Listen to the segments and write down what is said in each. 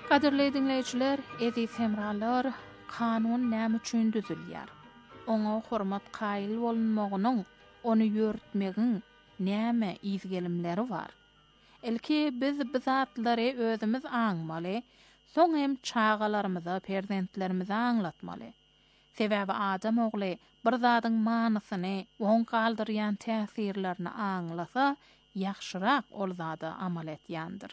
Qadirli dinleyijiler, edi semralar kanun näme üçin düzülýär? Oňa hormat qaýyl bolunmagynyň, ony ýörtmegiň näme izgelimleri bar? Elki biz bizatlary özümiz aňmaly, soň hem çağalarymyza, perzentlerimize aňlatmaly. Sebäbi adam ogly bir zadyň manysyny, oň galdyrýan täsirlerini aňlasa, ýaxşyrak ol zady amal etýändir.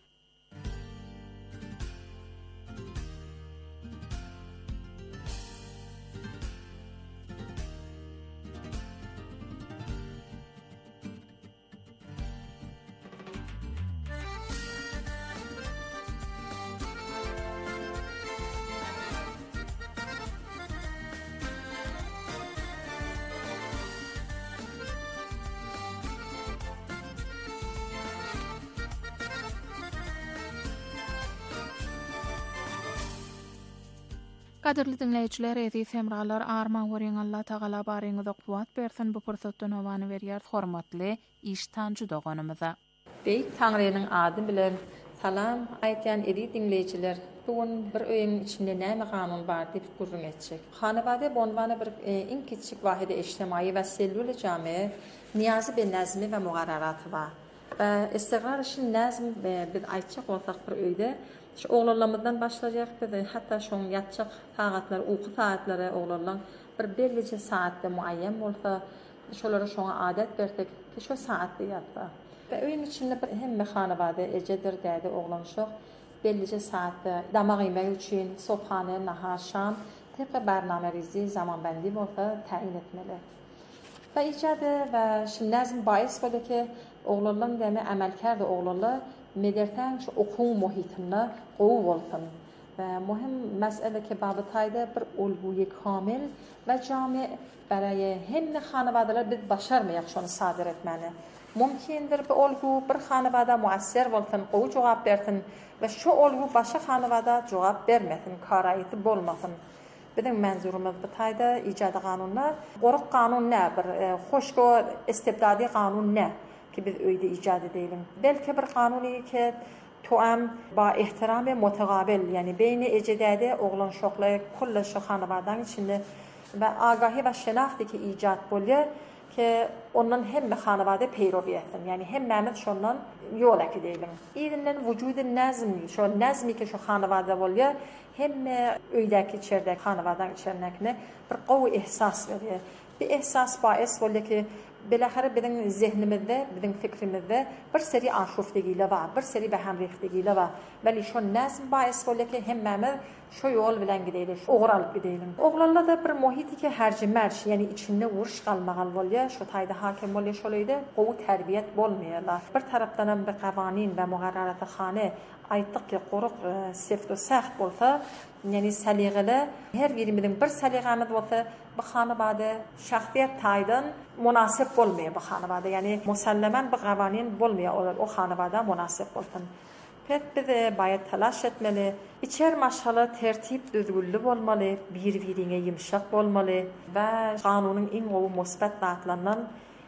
Qadirli dinleyijiler, edi semralar arman görýän Allah Taala baryňyza kuwat bersin, bu pursatdan owany berýär hormatly iştanjy doganymyza. Beýik Taňrynyň ady bilen salam aýtýan edi dinleyijiler. Bugun bir öýüň içinde näme kanun bar diýip gurrun etjek. Hanabada bonwany bir iň kiçik wahide ijtimai we selluli jamy niyazy bir nazmy we mugarraraty bar. Ve istigrar işin nazm biz aýtjak bolsak bir öýde şu oğlanlarımızdan başlayacak dedi. Hatta şoň yatacak saatler, uyku saatleri oğlanlar bir bellice saatte muayyen bolsa, şolara şoňa adet bersek, şu saatde yatsa. Ve öýün içinde bir hemme hanabada ecedir dedi oğlan şoň bellice saatte damak yemek üçin sofhane, nahar, şam tepki barnamerizi zamanbendi bolsa tayin etmeli. Ve icade ve şimdi nazm bahis boldy ki oğlanlar demi amelkar da oğlanlar mederten şu okul muhitinde qowu bolsun. Ve muhim mesele ki babytaýda bir ulguy kamil ve jami beraye hemme hanabadalar biz başarmayak şonu sadir etmeli. Mümkindir bir olgu bir hanabada muasser bolsun, qowu jogap bersin ve şu olgu başa hanabada jogap bermesin, karaýaty bolmasyn. Bizim menzurumuz bytaýda ijady kanunlar, goruk kanun ne, bir hoşgo istibdadi kanun ne ki biz öýde ijad edelim. Belki bir kanuni ki tuam ba ihtiram ve mutagabil, yani beyni ejedade oğlan şokla kulla şu hanabadan içinde ve agahi ve şenafti ki ijad bolýar ki ondan hem hanabada peýrowy etsin. Yani hem Mehmet şondan yol edelim. İrinden vücudu nazm, şu nazmi ki şu hanabada bolýar, hem öýdäki içerde hanabadan içernekine bir qowu ihsas berýär. Bir ihsas baýs bolýar ki belahare bizim zihnimizde, bizim fikrimizde bir seri aşufdegiyle var, bir seri behemrihdegiyle var. Beli şu nazm baýs bolýar ki hemmemiz şu yol bilen gideýiler, oğralyp gideýilim. Oğlanlar da bir muhiti ki herjimerş, yani içinde uruş galmagal bolýar, şu taýda hakim bolýar şolayda gowy terbiyet bolmaýarlar. Bir tarapdan hem bir gawanin ve mugarraratyhane aýtdyk ki goruk sefto saht bolsa, yani saligele her birimizin bir saligamiz bolsa, bu hanabada şahsiyet taýdan münasip bolmaýar bu hanabada. Yani musallaman bir gawanin bolmaýar o hanabada münasip bolsun. Pek biz baýat talaş etmeli. İçer maşala tertip düzgünlü bolmaly, bir-birine ýumşak bolmaly we kanunyň iň gowy musbat zatlaryndan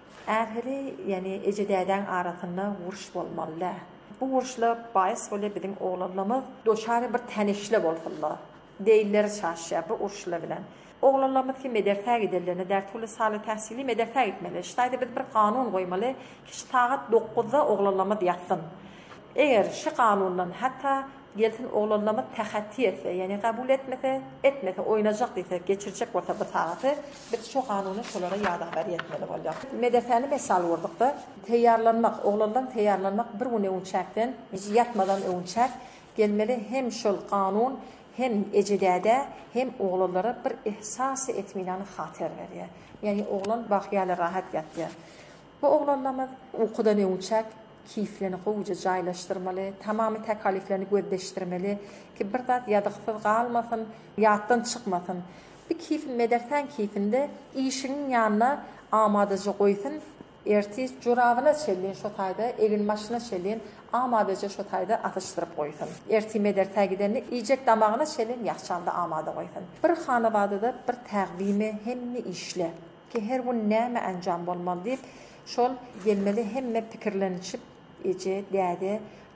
ähli, yani ejedäden arasynda uruş bolmaly. Bu uruşlar baýs bolýar bizim oğlanlarymyz doşary bir tenişle bolsunlar. Deýiller şaşýar bu uruşlar bilen. Oğlanlarymyz ki mederse giderlerine dertuli saly täsili mederse gitmeli. Şaýda biz bir kanun goýmaly ki saat 9-da oğlanlarymyz ýatsyn. Eger şu kanundan hatta gelsin oğlanlarymyz tähatti etse, yani kabul etmese, oýnajak diýse, geçirjek bolsa bu saatı, biz şu kanuny şolara ýadabar etmeli bolýar. Medefeni mesal wurdykda, teýýarlanmak, oğlandan teýýarlanmak bir gün öňçäkden, ýatmadan öňçäk gelmeli hem şol kanun hem ejedäde hem oğlanlara bir ihsas etmilany hatyr berýär. Yani oğlan bagýaly rahat ýatýar. Bu oğlanlarymyz ukudan öňçäk keyiflerini qoyuca jaýlaşdyrmaly, tamamy tekaliflerini göddeşdirmeli ki bir zat ýadygysyz galmasyn, ýatdan çykmasyn. Bir keyif medersen keyfinde işiniň ýanyna amadaja goýsyn, ertis jurabyna çellin şu taýda, egin maşyna çellin, amadaja şu taýda atyşdyryp goýsyn. Erti mederse gideni ýejek damagyna çellin, ýahşanda amada goýsyn. Bir hanabada bir tägwimi hemme işle ki her gün näme anjam bolmaly diýip şol gelmeli hemme pikirlenişip ece, däde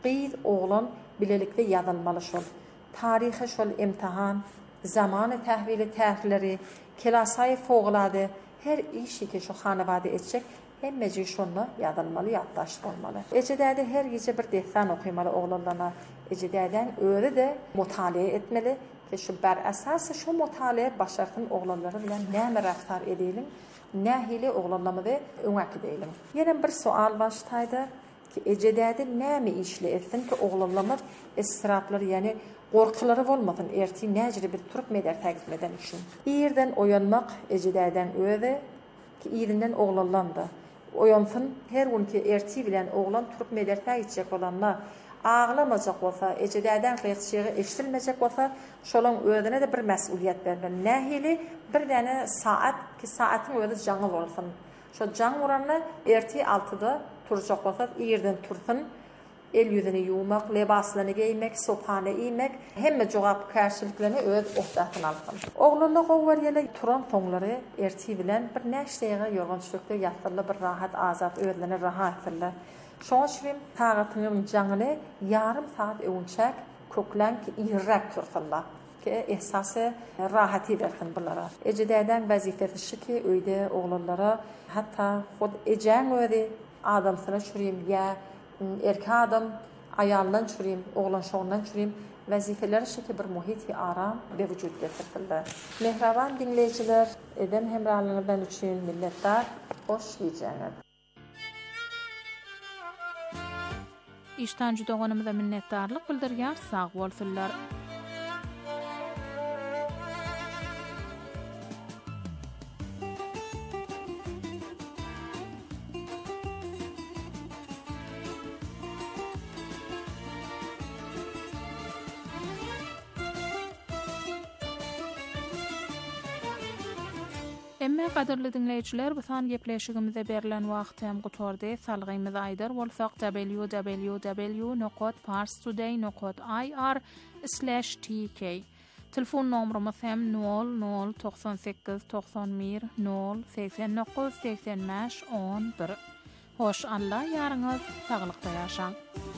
Qeyd oğlan bilelikle yazılmalı şol. Tarihi şol imtihan, zamanı tahvili tahirleri, kelasayı foğladı, her işi ki şu hanavade edecek, hemmeci şonla yazılmalı, yaddaşlı olmalı. Ecedədə her gece bir destan okuymalı oğlanlarına. Ecedədən öyle de mutaliye etmeli. Ki şu ber esası şu mutaliye başartın oğlanları bilen näme raftar edelim, nähili oğlanlarımı da öňek edelim. Yine bir sual baştaydı ki ecedədə näme işle etsin ki oğlanlarımız esrapları yani korkuları olmasın, erti necri bir turup meder takip eden için. İyirden oyanmak ecedədən öyle ki iyirinden oğlanlandı. Oyansın her gün ki erti bilen oğlan turup meder takip olanlar ağlamacak olsa, ecedədən qıyıqçığı eşitilmeyecek olsa, şolun ödüne de bir məsuliyyət vermeli. Nəhili bir dənə saat ki saatin ödü canıl olsun. Şu can vuranla erti 6'da turacak olsa, iyirden tursun, el yüzünü yumak, lebaslarını giymek, sopanı giymek, hemme cevap karşılıklarını öd ohdatın alsın. Oğlunluk o var yerle turan tonları erti bilen bir nəşdeğe yorğunçlukta yatırlı bir rahat azat ödlerini rahat ettirli. Şoň şurim tağatynyň jaňyny yarım saat öňçäk köklen ki irrak tursunlar ki ehsasy rahaty bersin bulara. Ejidäden wazifesi şu ki öýde oğlanlara hatta hod ejen öýde adamsyna şurim ya erki adam ayallan şurim oğlan şoňdan şurim wazifeleri şu ki bir muhiti aram we wujud getirdiler. Mehraban dinleýijiler, eden hemrahlygyndan üçin minnetdar. Hoş geldiniz. İşten judoğanımıza minnettarlık bildirýär, sağ bolsunlar. Emme qadirli dinleýijiler, bu san gepleşigimize berilen wagt hem gutordy. Salgymyzy aýdar bolsak www.parstoday.ir/tk. Telefon nomerimiz hem 00 98 91 089 85 11. Hoş Allah ýaryňyz saglykda ýaşaň.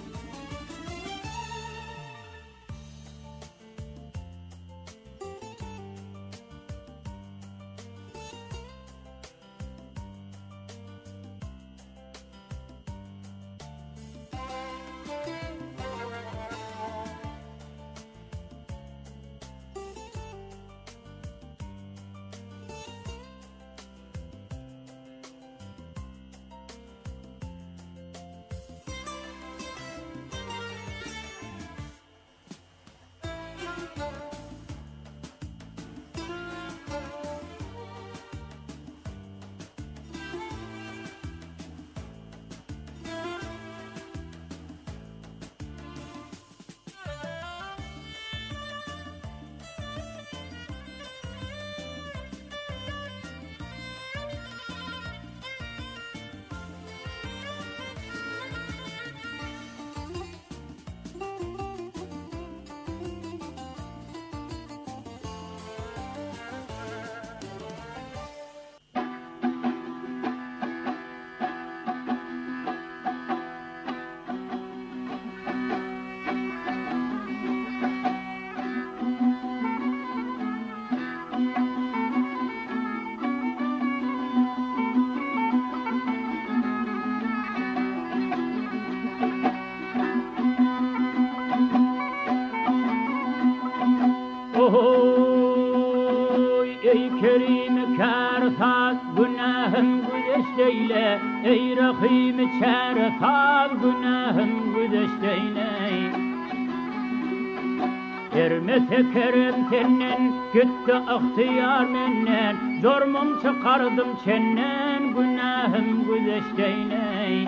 Kerim kâr-saz günahım güdeşteyle, ey rahim kâr-saz günahım güdeşteyle. Ermese kerem senden, gitti ihtiyar menden, zormum çıkardım senden, günahım güdeşteyle.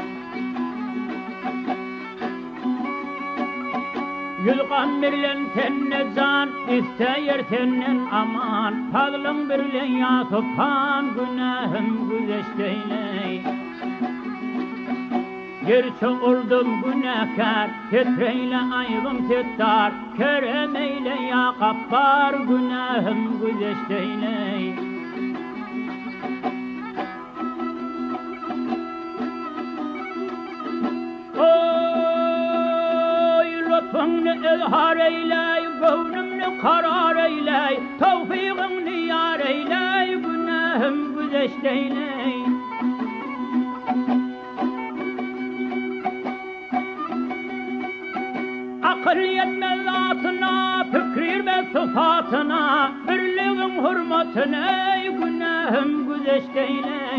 Yılgan birlen tenne can, isteyer tennen aman, fadlın birlen yasıpan, günahım güzeşteyle. Gerçi oldum günahkar, titreyle aygım tittar, kerem eyle ya gaffar, günahım güzeşteyle. lütfunni izhar eyley, gönlümni karar eyley, tawfiqinni yar eyley, günahım güzeşteyley. Akıl yetmez zatına, fikir sıfatına, birliğin hürmetine, günahım güzeşteyley.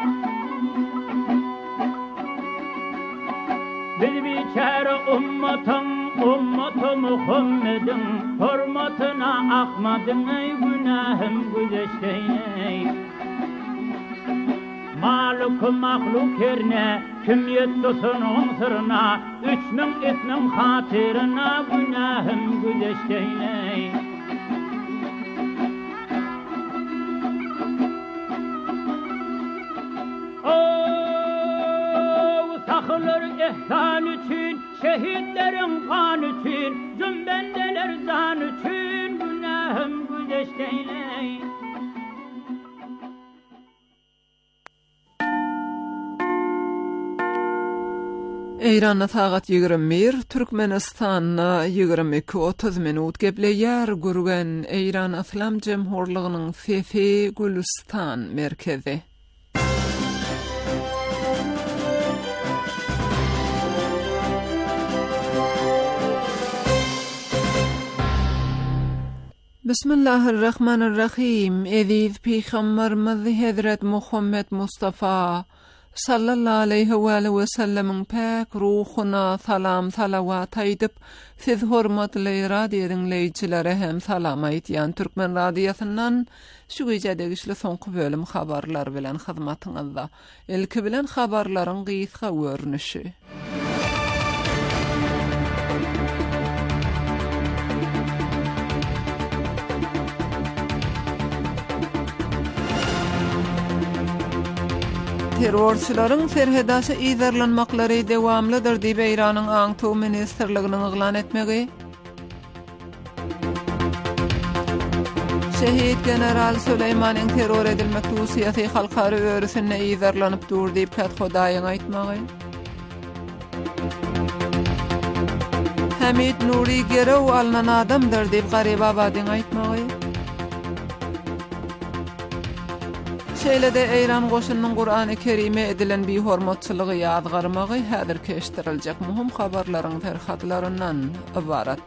Biz biçare ümmeti Muhammed'in hürmetine Ahmet'in ey günahım güzeşteyley. Maluk mahluk yerine kim yettisin on sırna, 3000 ismin hatırına günahım güzeşteyley. Sakılır ihsan için, şehitlerin kan için, cümbendeler zan için, günahım güzeşteyley. Eýranna sagat 21, Türkmenistanna 22:30 minut gepleýär gürgen Eýran Islam Jemhurlygynyň Fefe Gülistan merkezi. Bismillahirrahmanirrahim. Eziz Peygamberimiz Hazret Muhammed Mustafa sallallahu aleyhi ve sellemin pek ruhuna salam salavat aýdyp, siz hormatly radio dinleýçilere hem salam aýdýan Türkmen radiosundan şu gecede güçlü soňky bölüm habarlar bilen hyzmatyňyzda. Ilki bilen habarlaryň gysga görnüşi. Terrorçylaryň serhedasy ýerlenmaklary dewamlydyr diýip Eýranyň Aňty Ministrliginiň eglan etmegi. Şehit General Süleýmanyň terror edilmek tusiýasy halkary öwrüsine ýerlenip dur diýip Kathodaýyň aýtmagy. Hamid Nuri gerew alynan adamdyr diýip Garybabadyň aýtmagy. Şeýlede Eýran goşunyň Qur'an-ı Kerime edilen bir hormatçylygy ýadgarmagy häzir keşdiriljek muhim habarlaryň terhatlaryndan ibarat.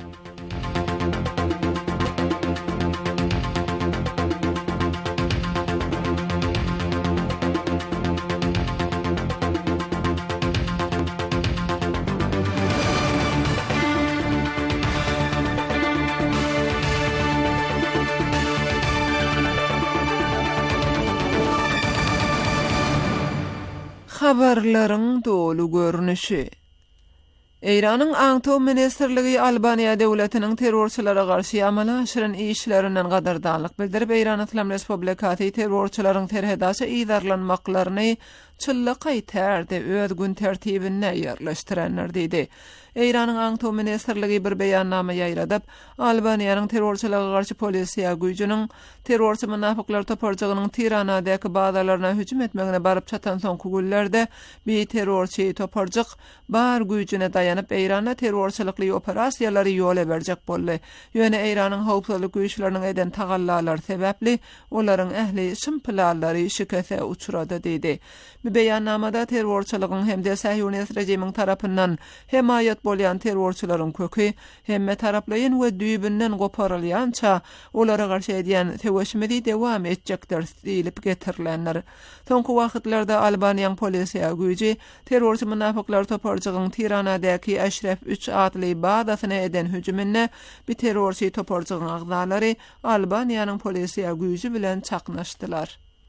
Habarlaryň dolu görnüşi. Eýranyň Aňty Ministrligi Albaniýa döwletiniň terrorçylara garşy ýamala aşyran işlerinden gadardanlyk bildirip Eýran Islam Respublikaty terrorçylaryň terhedasy ýerlenmaklaryny çylla gaýtardy öz gün tertibine ýerleşdirenler diýdi. Eýranyň Aňty Ministrligi bir beýannama ýaýradyp, Albaniýanyň terrorçylara garşy polisiýa güýjüniň terrorçy münafyklar toparjagynyň Tiranadaky bazalaryna hüjüm etmegine baryp çatan soňky günlerde bir terrorçy toparjak bar güýjüne daýanyp Eýranda terrorçylykly operasiýalary ýola berjek boldy. Ýöne Eýranyň howpsuzlyk güýçleriniň eden tagallalary sebäpli olaryň ähli şympylary şikese uçurady diýdi. Bu beýannamada terrorçylygyň hemde Sahyonist rejimiň tarapyndan hemayat bolýan terrorçylaryň köki hemme taraplaýyn we düýbünden goparylýança olara garşy edýän teweşmedi dewam etjekdir diýilip getirilenler. Soňky wagtlarda Albaniýanyň polisiýa güýji terrorçy münafyklar toparjagyň Tiranadaky Ashraf 3 adly badasyna eden hüjümine bir terrorçy toparjagyň agdalary Albaniýanyň polisiýa güýji bilen çaknaşdylar.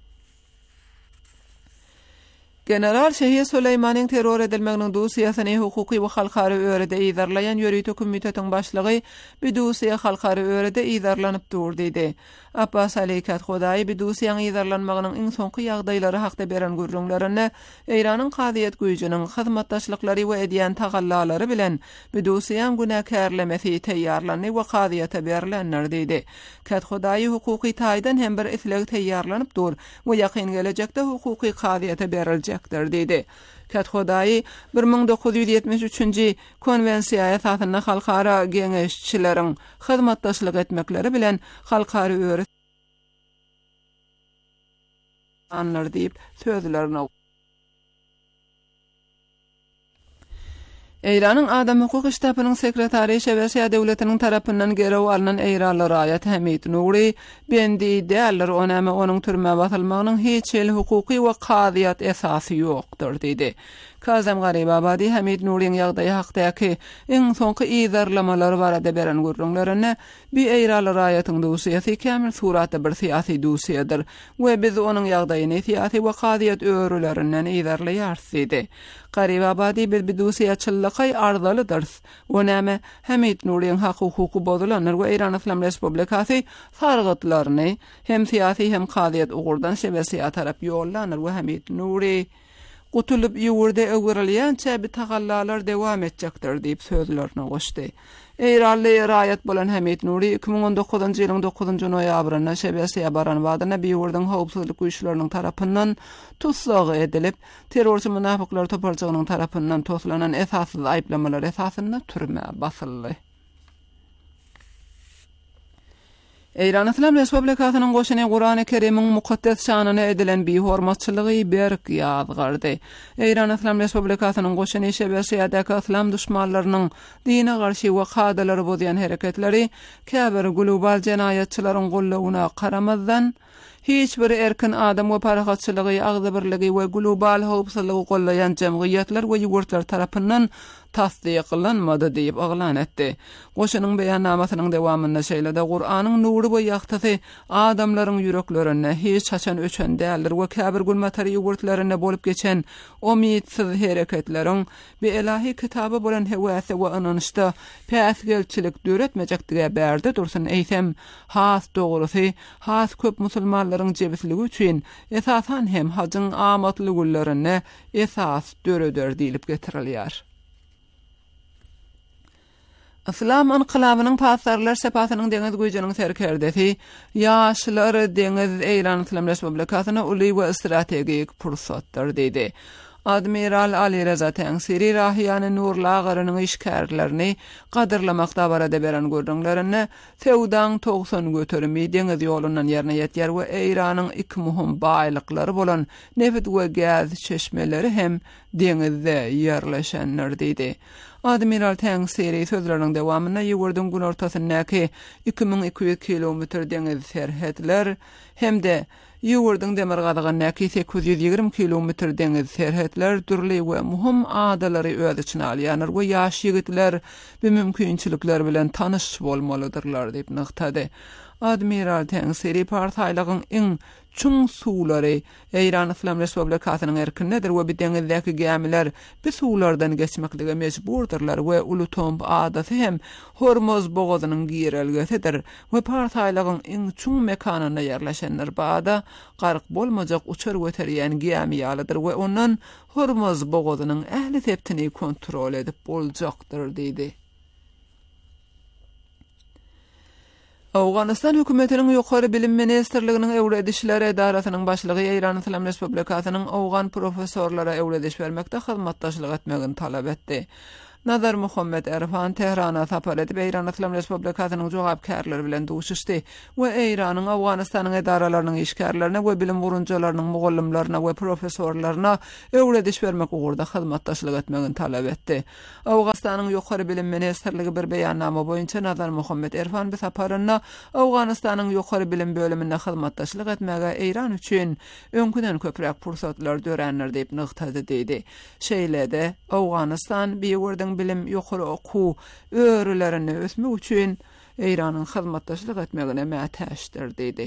General Şehit Süleýmanyň terror edilmeginiň dusiýasyny hukuky we halkary öwrede ýerleýän ýöriýetli komitetiň başlygy bu dusiýa halkary öwrede ýerlanyp dur diýdi. Abbas Ali Kathodaý bu dusiýaň ýerlenmeginiň iň soňky ýagdaýlary hakda beren gürrüňlerini Eýranyň gadyýet güýjüniň hyzmatdaşlyklary we edýän tagallalary bilen bu dusiýaň günäkärlemesi teýýarlany we gadyýata berilenler diýdi. Kathodaý hukuky taýdan hem bir isleg teýýarlanyp dur we ýakyn gelecekde hukuky gadyýata berilje edecekdir diýdi. Kathodaý 1973-nji konwensiýa esasyna halkara geňeşçileriň hyzmatdaşlyk etmekleri bilen halkara öwret anlar diýip sözlerini Eýranyň Adam hukuk iştabynyň sekretary Şebersiýa döwletiniň tarapyndan gerew alynan eýralar aýat Hamid Nuri bendi däller onuň türme batylmagynyň hiç el hukuky we kadyat esasy ýokdur diýdi. Kazam Garibabadi Hamid Nuriň ýagdaýy hakdaky iň soňky ýazarlamalar barada beren gurrunlaryny bir eýralar aýatyň dowsiýasy kämil suratda bir syýasy dowsiýadyr we biz onuň ýagdaýyny syýasy we kadyat öwrülerinden ýazarlaýarsydy. Garibabadi bir dowsiýaçylygy arzalydyr. Onäme Hamid Nuriň hukuky bozulanlar we Eýran Islam Respublikasy sargytlaryny hem syýasy hem kadyat ugurdan Şebersiýa tarap ýollanır we Hamid Nuri gutulup ýurda öwrülýänçe bir tagallalar dewam etjekdir diýip sözlerini goşdy. Eýranly raýat bolan Hamid Nuri 2019-njy ýylyň 9-njy noýabrynda Şebersiýa baran wadyna bir ýurdun howpsuzlyk güýçleriniň tarapyndan tutsak edilip, terrorçy münafyklar toparçygynyň tarapyndan toplanan esassyz aýplamalar esasyna türme basyldy. Eýran Islam Respublikasynyň goşuny Qur'an-ı Kerimiň mukaddes şanyna edilen bir hormatçylygy berk ýazgardy. Eýran Islam Respublikasynyň goşuny Şebersiýadaky islam düşmanlarynyň dine garşy we kadalary bozýan hereketleri käbir global jenaýatçylaryň gollawyna qaramazdan hiç bir erkin adam we parahatçylygy, agzybirligi we global howpsuzlygy gollayan jemgyýetler we ýurtlar tarapyndan tasdiklanmady diýip aglan etdi. Goşunyň beýannamasynyň dewamynda şeýlede Qur'anyň nury we ýagtasy adamlaryň ýüreklerine hiç haçan öçen däldir we käbir gulmatary ýurtlaryna bolup geçen umidsiz hereketleriň bir ilahi kitaby bolan hewasy we ananyşda päsgelçilik döretmejekdige berdi dursun eýsem has dogrusy has köp musulmanlaryň jebisligi üçin esasan hem hajyň amatly gullaryna esas döreder diýilip getirilýär. Islam inqilabynyň pasarlar sepatynyň deňiz güýjüniň serkerdesi ýaşlar deňiz Eýran Islam Respublikasyna uly we strategik pursatdyr diýdi. Admiral Ali Reza Tengsiri Rahiyany Nurlagarynyň işgärlerini gadyrlamakda barada beren gurrunlaryny Sewdan 90 götürmi deňiz ýolundan ýerine ýetýär we Eýranyň iki muhim baýlyklary bolan neft we gaz çeşmeleri hem deňizde ýerleşenler diýdi. Admiral Tengsiri sözleriniň dewamyna ýurdun gün ortasyndaky 2200 kilometr deňiz serhetler hemde ýurdun demir gazygynyň 820 kilometr deňiz serhetler türli we muhim adalary öz içine alýanlar we ýaş ýigitler bu mümkinçilikler bilen tanyş bolmalydyrlar diýip nykdady. Admiral Tengsiri partaýlygyň iň çuň suwlary Eýran Islam Respublikasynyň erkindedir we bir deňizdäki gämiler bu suwlardan geçmeklige mejburdyrlar we Ulutomb adasy hem Hormuz bogazynyň girelgesidir we partaýlygyň iň çuň mekanyna ýerleşenler bada gark bolmajak uçar göterýän gämi ýalydyr we ondan Hormuz bogazynyň ähli septini kontrol edip boljakdyr diýdi. Awganistan hökümetiniň ýokary bilim ministrliginiň öwredişleri edarasynyň başlygy Eýran Islam Respublikasynyň awgan professorlara öwrediş bermekde hyzmatdaşlyk etmegini talap etdi. Nazar Muhammed Erfan Tehrana sapar edip Eýran Islam Respublikasynyň jogapkärleri bilen duşuşdy we Eýranyň Awganistanyň edaralarynyň işgärlerine we bilim gurunjalarynyň mugallimlaryna we professorlaryna öwrediş bermek ugurda hyzmatdaşlyk etmegini talap etdi. Awganistanyň ýokary bilim ministrligi bir beýannama boýunça Nazar Muhammed Erfan bu saparyna Awganistanyň ýokary bilim bölümine hyzmatdaşlyk etmege Eýran üçin öňküden köprek pursatlar dörenler diýip nykdady diýdi. Şeýlede Awganistan bir ýurdun bilim ýokary oku öwrülerini ösmek üçin Eýranyň hyzmatdaşlyk etmegine mätäşdir diýdi.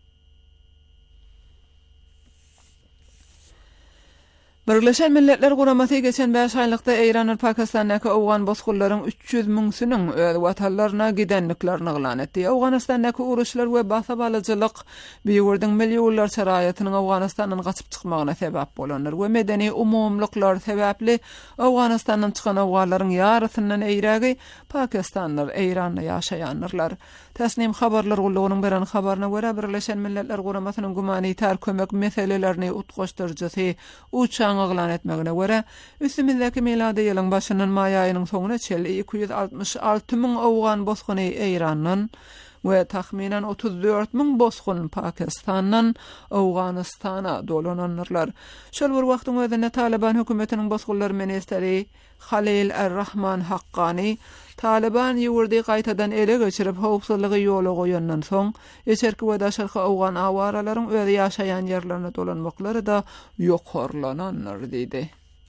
Birleşen Milletler Guramasy geçen 5 aýlykda Eýran Pakistandaky awgan bosgullaryň 300 000 öz watanlaryna gidenliklerini elan etdi. Awganistandaky uruşlar we basabalyjylyk bir ýurdun milionlar şaraýatynyň Awganistandan gaçyp çykmagyna sebäp bolanlar we medeni umumlyklar sebäpli Awganistandan çykan awganlaryň ýarysyndan eýrägi Pakistanlar Eýranda ýaşaýanlar. Täsnim habarlar gullugynyň beren habaryna görä Birleşen Milletler Guramasynyň gumanitar kömek meselelerini utgaşdyrjysy uçan aglan etmegine göre üstümizdeki miladi ýylyň başyndan may aýynyň soňuna çel 266.000 awgan bosguny Eýranyň we tahminen 34.000 bosgun Pakistan'dan Awganistana dolananlar. Şol bir wagtyň özünde Taliban hökümetiniň bosgunlar ministeri Halil Er-Rahman Haqqani Taliban ýurdy gaýtadan ele geçirip howpsuzlygy ýola goýandan soň eçerki we daşarky awgan awaralaryň özi ýaşaýan ýerlerine dolanmaklary da ýokarlananlar diýdi.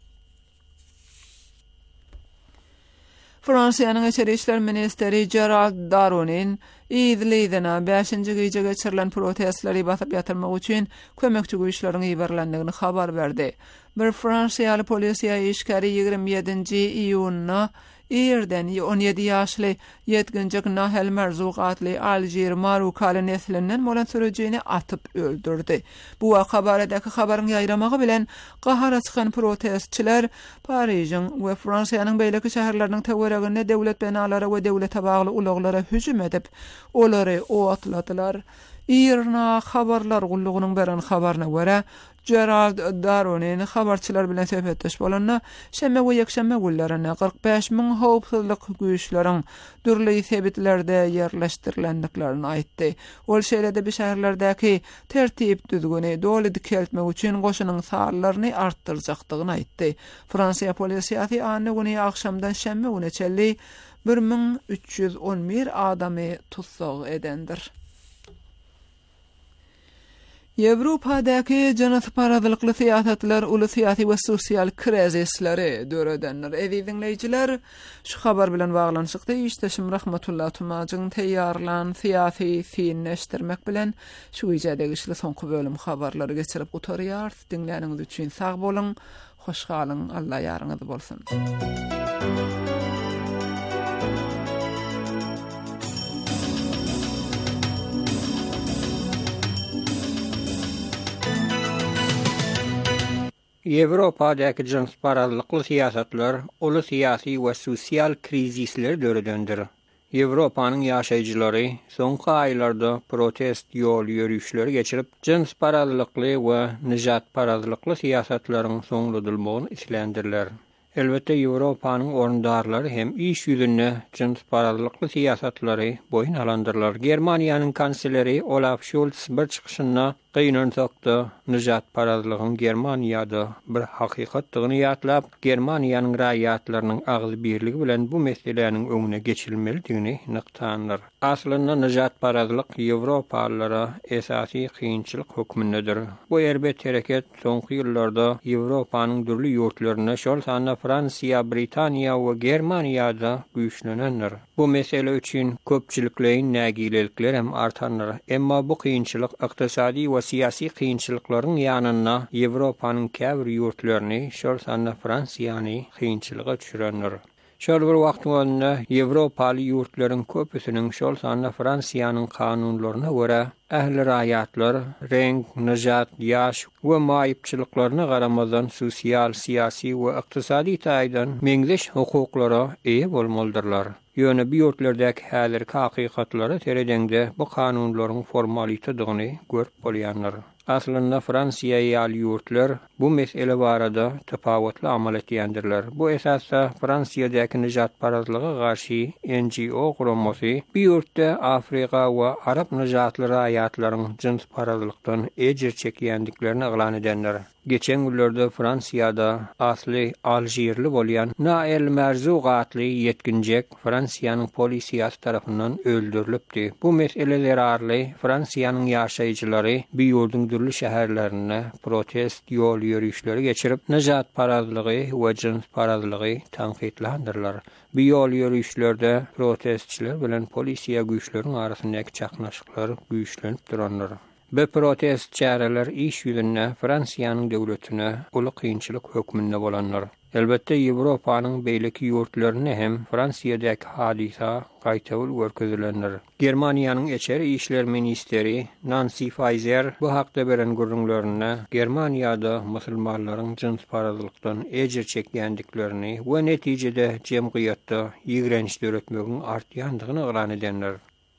Fransiýanyň içeri işler ministeri Gerald Darmanin İdlidena 5-nji gece geçirilen protestleri batyp ýatyrmak üçin kömekçi güýçleriň ýeberlendigini habar berdi. Bir Fransiýaly polisiýa işgäri 27-nji iýunyna Erden 17 ýaşly yetginjek Nahel Merzouk adly Aljer Marukali neslinden bolan sürejini atyp öldürdi. Bu habardaky habaryň ýaýramagy bilen gahara çykan protestçiler Paryjyň we Fransiýanyň beýleki şäherleriniň tegereginde döwlet binalary we döwlete bagly ulaglara hüjüm edip olary otladylar. Irna habarlar gullugynyň beren habaryna görä Gerald Darmanin habarçylar bilen söhbetdeş bolanda şemme we ýekşemme günlerine 45.000 howpsuzlyk güýçleriň dürli sebetlerde ýerleşdirilendiklerini aýtdy. Ol şeýlede bir şäherlerdäki tertip düzgüni doly dikeltmek üçin goşunyň sağlaryny artdyrjakdygyny aýtdy. Fransiýa polisiýasy anny güni akşamdan şemme güne çelli 1311 adamy tutsak edendir. Ýewropadaky janatsparazlykly siýasatlar uly syýasy we sosial krizisleri döredenler. Dinleýijiler, şu habar bilen baglanyşykda işdeşim Rahmatullah Tumajyň teýýarlan syýasy fiinleşdirmek bilen şu ýerde işli soňky bölüm habarlary geçirip gutarýar. Dinläniňiz üçin sag bolun, hoş galyň, Allah ýarňyzy bolsun. Ýewropadaky janatsparazlykly siýasatlar uly syýasy we sosial krizisler döredendir. Ýewropanyň ýaşaýjylary soňky aýlarda protest ýol ýürüşleri geçirip janatsparazlykly we nijatparazlykly siýasatlaryň soňladylmagyny islendirler. Elbette Ýewropanyň orundarlary hem iş ýüzünde janatsparazlykly siýasatlary boyun alandyrlar. Germaniýanyň kanseleri Olaf Scholz bir çykyşynda Qeýnançakda nijatparazlygyň Germaniýada bir hakykatdygyny ýatlap, Germaniýanyň raýatlarynyň agzy birligi bilen bu meseleniň öňüne geçilmelidigini nyktanlar. Aslynda nijatparazlyk Ýewropalylara esasy kynçylyk hökmündedir. Bu elbet hereket soňky ýyllarda Ýewropanyň dürli ýurtlaryna, şol sanda Fransiýa, Britaniýa we Germaniýada güýçlenenler. Bu mesele üçin köpçüliklerin nägilelikler hem artanlar. Emma bu kynçylyk ykdysady we siyasi kynçylyklaryň ýanyna Ýewropanyň käbir ýurtlaryny, şol sanda Fransiýany kynçylyga düşürenler. Şol bir wagtynda Ýewropaly ýurtlaryň köpüsiniň şol sanda Fransiýanyň kanunlaryna görä ähli raýatlar reng, nijat, ýaş we maýypçylyklaryna garamazdan sosial, siýasy we ykdysady taýdan meňzeş hukuklara eýe bolmalydyrlar. Ýöne bu ýurtlardaky häzirki hakykatlary teredende bu kanunlaryň formalitedygyny görüp bolýanlar. Aslında Fransiýa ýaly ýurtlar bu mesele barada tapawutly amal etýändirler. Bu esasda Fransiýadaky nijatparazlyga garşy NGO guramasy bu ýurtda Afrika we Arab nijatlary aýatlaryň janatsparazlykdan ejir çekýändiklerini eglan edenler. Geçen günlerde Fransiýada asly Aljerli bolýan Nahel Merzouk adly yetkinjek Fransiýanyň polisiýasy tarapyndan öldürilipdi. Bu meseleler arly Fransiýanyň ýaşaýjylary bu ýurduň dürli şäherlerine protest ýol ýürüşleri geçirip nijatparazlygy we janatsparazlygy tanqidlendirler. Bu ýol ýürüşlerde protestçiler bilen polisiýa güýçleriň arasyndaky çaknaşyklar güýçlenip duranlar. Bu protest çäreler iş ýüzünde Fransiýanyň döwletine uly kynçylyk hökmünde bolanlar. Elbette Ýewropanyň beýleki ýurtlaryna hem Fransiýadaky hadisa gaýtabyl görkezilenler. Germaniýanyň içeri işler ministeri Nancy Faeser bu hakda beren görüňlerini Germaniýada musulmanlaryň janatsparazlykdan ejir çekýändiklerini we netijede jemgyýatda ýigrenç döretmegiň artýandygyny eglan edenler.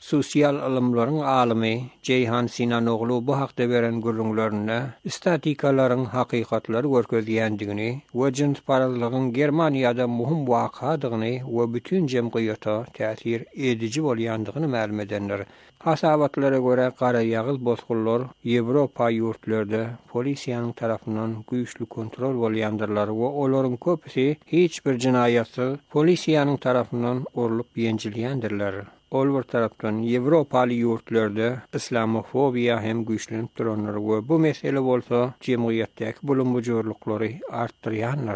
Sosial ilmlaryň alymy Ceyhan Sinanoglu bu hakda beren gürrüňlerine statikalaryn hakykatlary görkezýändigini we jins paralygyň Germaniýada muhim wakadygyny we bütün jemgyýata täsir edici bolýandygyny ma'lum edenler. Hasabatlara göre Qara Ýagyl bozgullar Ýewropa ýurtlarynda polisiýanyň tarapyndan güýçli kontrol bolýandyrlar we olaryň köpüsi hiç bir jinaýatsyz polisiýanyň tarapyndan urulyp ýenjilýändirler. Ol bir tarapdan Ýewropaly ýurtlarda islamofobiýa hem güýçlenip duranlar we bu mesele bolsa jemgyýetdäki bulunmajyklary artdyrýanlar.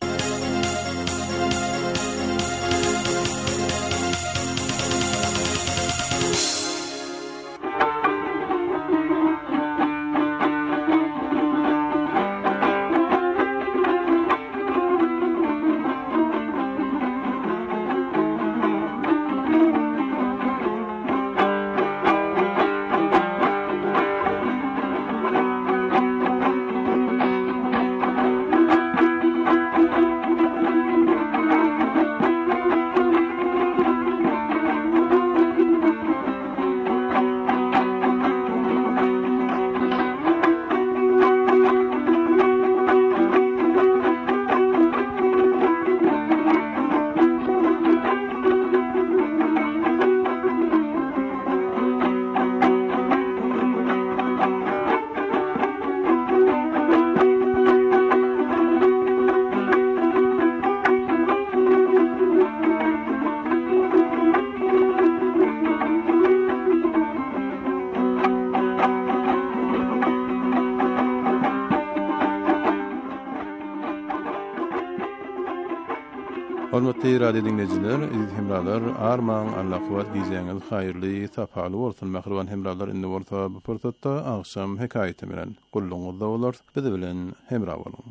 Hormatly radio dinleyijiler, hemralar, arman, allaqwat diýýäňiz haýyrly, tapaly bolsun. Mähriban hemralar indi bolsa bu pursatda akşam hekaýete bilen gulluňyzda bolar. Biz bilen hemra bolun.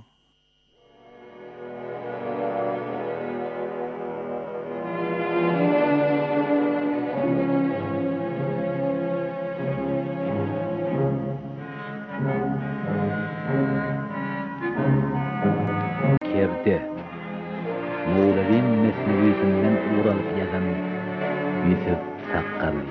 Kerde Muğlevin mesnevisinden uğralıp yazan Yusuf Sakkalli.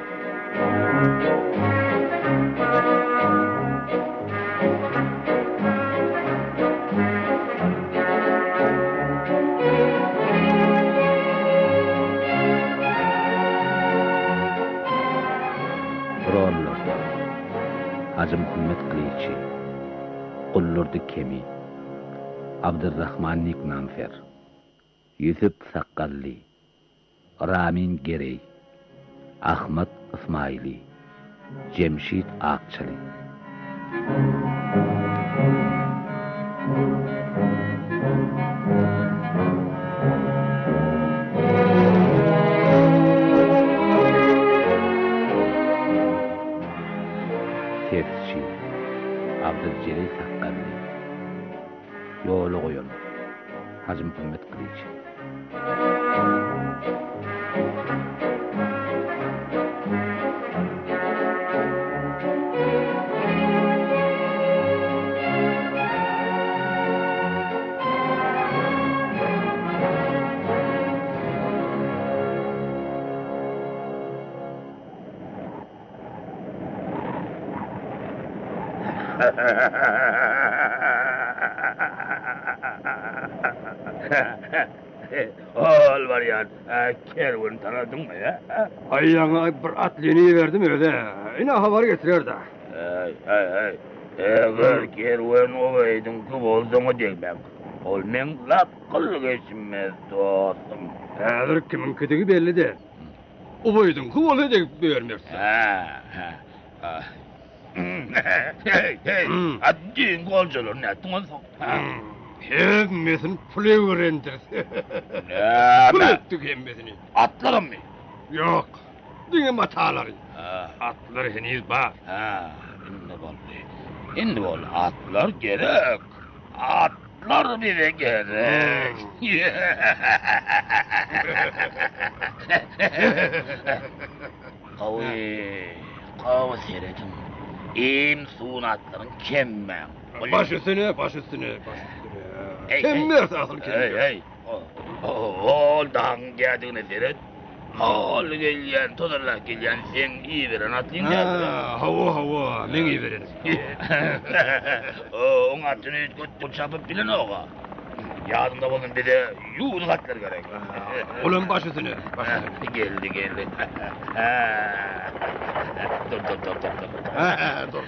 Rollorda Hacı Muhammed Kılıçı, Qullurdu Kemi, Abdurrahman Nikmanfer, Yusuf Sakkalli, Ramin Gerey, Ahmet İsmaili, Cemşit Akçalı. Sesçi, Abdülcelil Sakkalli, Yolu Koyun, Hacı Muhammed Kılıçı. Ol var ya, kervan tanıdın mı ya? Ayağına bir at leniyi verdim öyle. Yine haber getirir de. Hey. Eğer kervan ovaydın ki bolduğunu deymem. Olmen lap kıl geçmez dostum. Eğer kimin kütüğü belli de. Ovaydın ki olayı da vermezsin. Hey, adın kolcular ne tuğunsun? Hemmesin flavor endiriz. Fırıttık hemmesini. Atlarım mı? Yok. Dine mataları. Atlar henüz var. Şimdi bol. Atlar gerek. Atlar bize gerek. Kavu seyredim. İyim suyun atların kemmem. Baş üstüne. Kemmer asıl kemmer. Hey. Oldan geldiğini seyret. Ol gelýän, tozarlap gelýän sen iyi beren atlyn geldi. Hava, men iyi berenim. Oň atyny ötküp çapyp bilen oga. Ýadymda bolan bede ýuwly atlar gerek. Olan başysyny. Geldi. Dur. Dur.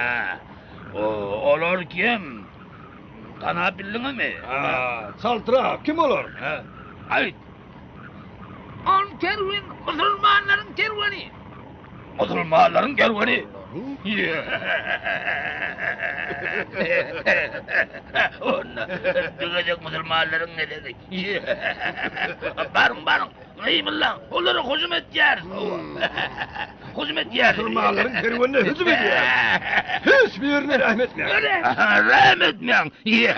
Olar kim? Kana bildiňmi? Saltıra, kim olur? Ayt. On kerwen, musulmanlaryň kerweni. Musulmanlaryň kerweni. Ona düňejek musulmanlaryň ne dedik? Barın. Neyimillah, onlara hücum etýär. Hücum etýär. Musulmanlaryň kerwenine hücum etýär. Hiç bir yerine rahmet etmeýän. Rahmet etmeýän.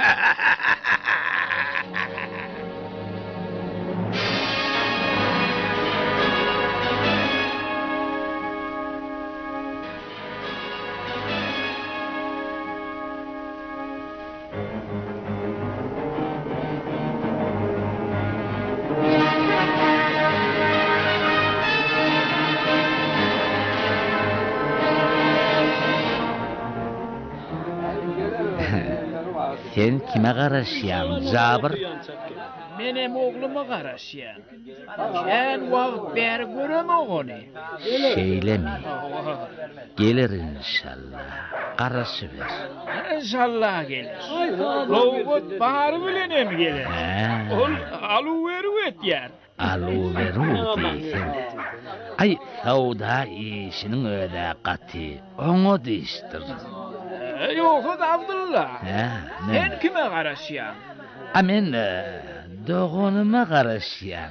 Sen kime garaşýan, Jabir? Menem ogluma garaşýan. Sen wagt bäri görem ogony. Şeýlemi? Gelir inşallah. Garaşyber. İnşallah gelir. Lowgot bary bilenem gelir. Ol aluweru etýär. Aluweru diýsen. Ay, sauda işiniň öde gaty. Oňa diýişdir. Ýok, Abdullah. Sen kime garaşýan? Men doğonyma garaşýan.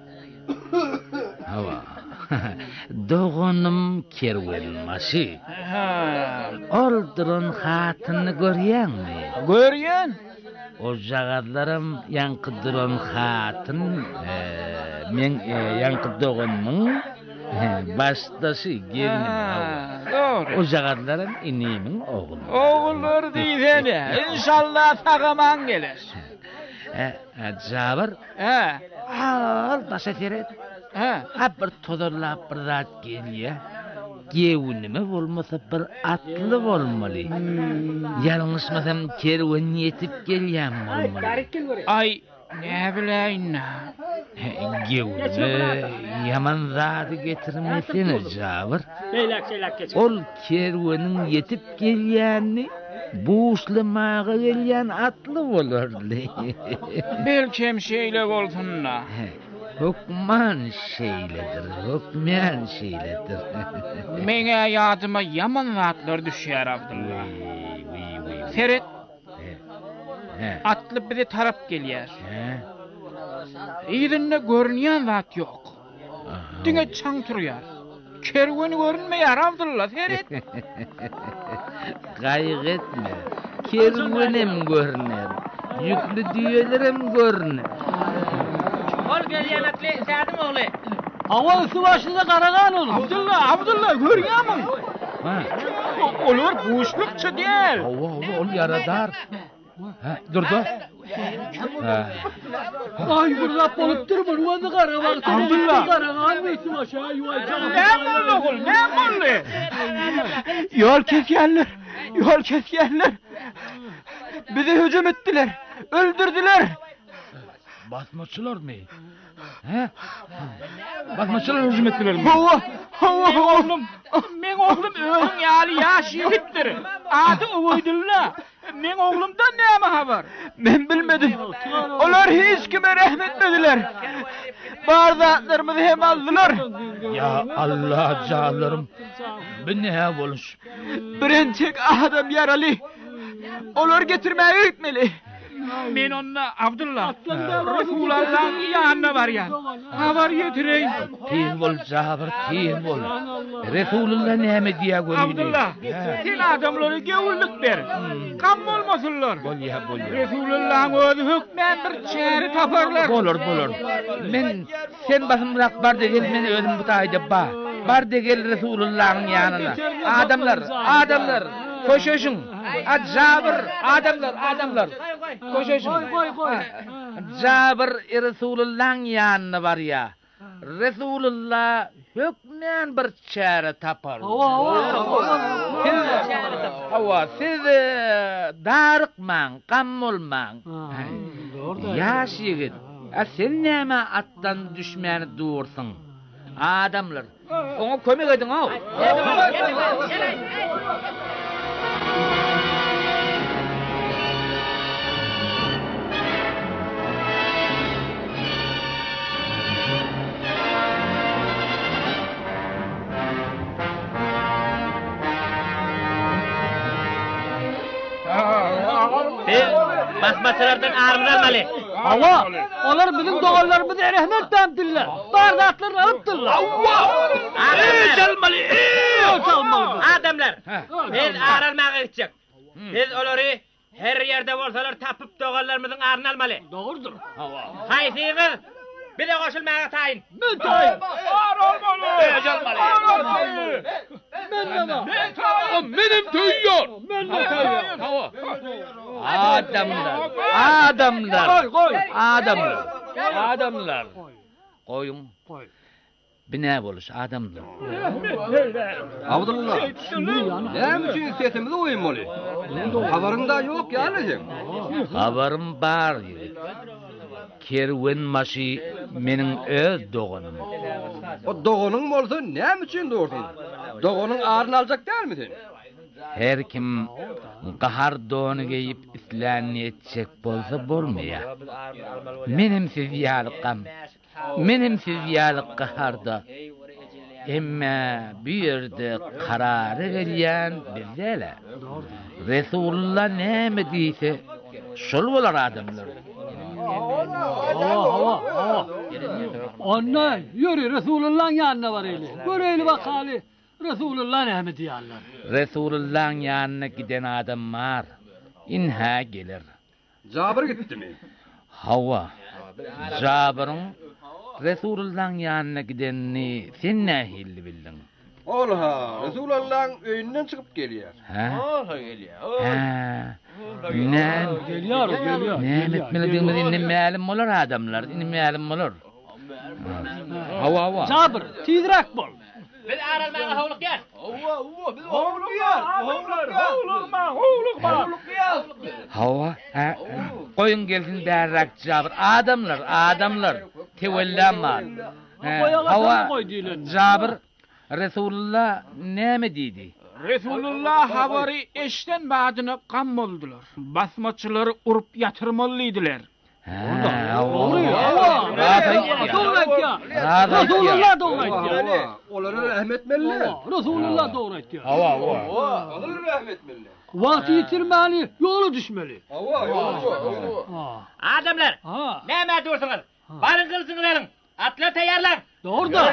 Hawa. Doğonum kerwenmaşy. Olduran hatyny görýänmi? Görýän. O jagadlarym ýankydyran hatyn, men ýankydygynyň başdaşy gelinim. Doğru. O jagadlarym inimiň ogly. Oğullar diýsene, inşallah sagaman gelir. Jabir. Al başatyret. Bir tozarlap bir zat gelýär. Gewinime bolmasa bir atly bolmaly. Ýalňyşmasam kerwen ýetip gelýän bolmaly. Ay, ne bileýin. Gewinime yaman zady getirmesine Jabir. Ol kerweniň ýetip gelýänni buşlamaga gelýän atly bolardy. Belkem şeýle bolsunna. Hukman şeyledir. Meňe ýadyma yaman zatlar düşýär Abdullah. Ferit. Atly bize tarap gelýär. Ýerinde görünýän zat ýok. Diňe çaň turýar. Kerwen görünmeýär Abdullah, Ferit. Gaýgetme. Kerwenem görünär. Ýükli düýelerim görünär. Ol gelýän atly Sadım ogly. Awal su başynda garagan ol. Abdullah görýärmi? Olar boşlukça diýer. Ol yaradar. Durdu. Ay burlap bolup durmur, onu garagan. Abdullah garagan mısın aşağı yuvarcak. Ne boldy ogul, ne boldy? Yol kesýänler. Bizi hücum etdiler, öldürdüler. Basmaçılar mı? Basmaçılar hücum ettiler mi? Oğlum, men oğlum öňüň ýaly ýaşypdyr. Ady Ubaydulla. Men oğlumdan näme habar? Men bilmedim. Olar hiç kime rahmetmediler. Bar zatlarymyzy hem aldylar. Ya Allah canlarım. Bu ne boluş? Birinçik adam yaraly. Olar getirmäge gitmeli. Men onna Abdullah Resulullah'ın ýanyna barýan. Habar ýetireýin. Tiýin bol Jabir, tiýin bol. Resulullah näme diýä görýär? Abdullah, sen adamlary gewillik ber. Kam bolmasynlar. Bolýa. Resulullah'ın özü hükmen bir çäri taparlar. Bolur. Men sen basymrak bar degel men özüm bu taýda bar degel Resulullah'ın ýanyna. Adamlar. Koşuşun. Jabir adamlar. Koşuşun. Jabir Resulullah'ın ýanyna barýa. Resulullah hükmen bir çare tapar. Hava siz darıkman, gammolman. Yaş yigit, sen näme attan düşmeni doğursun? Adamlar, ona kömek edin ha. Basmaçılardan ağrımını almalı. Hava, onlar bizim doğallarımızı rahmet damdırlar. Bardaklarını alıptırlar. Çalmalı. Adamlar, biz ağrılmağa gidecek. Biz onları her yerde olsalar tapıp doğallarımızın ağrını almalı. Doğrudur. Haysıyız. Bir de koşulmağa tayin. Ben tayin. Çalmalı. Benim tüyyor. Adamlar. Koyun. Bine buluş adamlar. Abdullah. Ne için sesimizi oyun molu? Haberinde yok yani. Haberim var. Kerwen maşı menin öz doğanım. O doğunun bolsa ne için doğursun? Doğunun ağrını alacak değil misin? Her kim qahar doğunu giyip islanni etcek bolsa bolmaya. Menim siz yalık qaharda. Emma bir yerde kararı gelyen bizdeler. Resulullah näme deyse şol bolar adamlar. Hava. Ondan yürü Resulullah'ın yanına var eyle. Göreyle bakali. Resulullah näme diýerler. Resulullah'ın yanına giden adam var. İnha gelir. Cabir gitti mi? Hava. Cabir'in Resulullah'ın yanına gidenini sen nähilli bildin? Olha, Resulullah'ın öyünden çıkıp geliyor. Geliyor. Nämetmeli diňmeli ma'lum bolar adamlar, ini ma'lum bolar. Hava. Cabir, tizrak bol. Biz ağrılmağa havluk yer. Hava. Koyun gelsin derrak Cabir. Adamlar. Tevellenma. Hava. Cabir. Resulullah näme dedi? Resulullah habari eşten badyna gam boldular. Basmaçyları urup yatırmalydylar. Resulullah doğru etdi. Onlara rahmet melli. Resulullah doğru etdi. Hava. Onlara rahmet melli. Vakti yitirmeli, yolu düşmeli. Adamlar, näme dursunuz? Barın kılsınız elin. Atla tayarlan. Doğru da.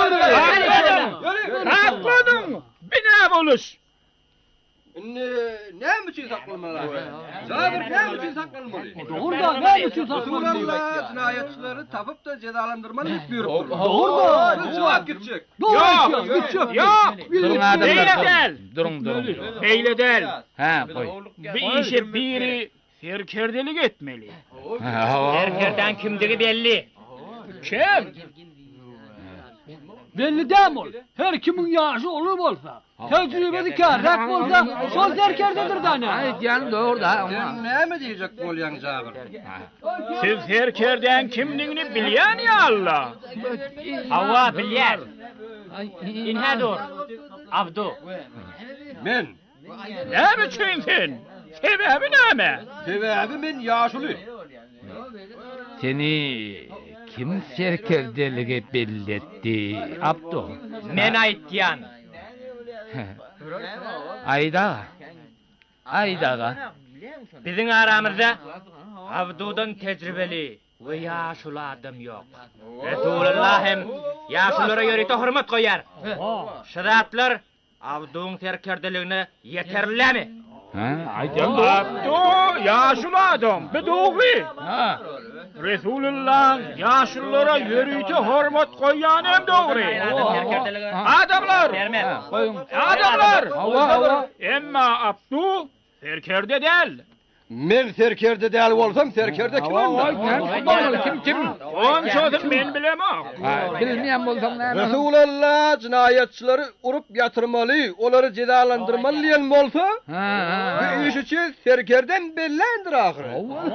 Rahatladın. Bine buluş. Ne için saklanmalı? Cabir ne için saklanmalı? Doğru da ne için saklanmalı? Resulullah cinayetçileri tapıp da cezalandırmalı buyurup durur. Doğru da. Cevap gidecek. Yok. Durun adamlar. Durun. Beyle del. Koy. Bir işe biri serkerdelik etmeli. Serkerden kimdigi belli. Kim? Belli değil. Her kimin yaşı olur bolsa. Tecrübeli kârrak bolsa şol serkerdedir da ne? Yani doğru da. Sen ne mi diyecek bolyan Cabir? Siz serkerden kimliğini bilyen ya Allah. Hava bilyer. İnha dur. Abdu. Men. Ne biçimsin? Sebebi näme? Sebebi men yaşlı. Seni kim serkerdelige belletti? Abdu. Men aytyan. Aydaga. Bizim aramızda Abdu'dan tecrübeli ve yaşlı adam yok. Resulullah hem yaşlılara yörüte hürmet koyar. Şiratlar Abdu'nun serkerdeligine yeterli mi? Abdu yaşlı adam. Bir doğru. Resulullah yaşlılara yörüte hürmet koyan hem doğru. Adamlar. Emma Abdu serkerde del. Men serkerde däl bolsam, serkerde kim onda? Kim? On sözüm men bilemem. Bilmeyen bolsam näme? Resulullah cinayetçileri urup yatırmalı, onları cezalandırmalı diyen bolsa, bu iş için serkerden bellendir ahire.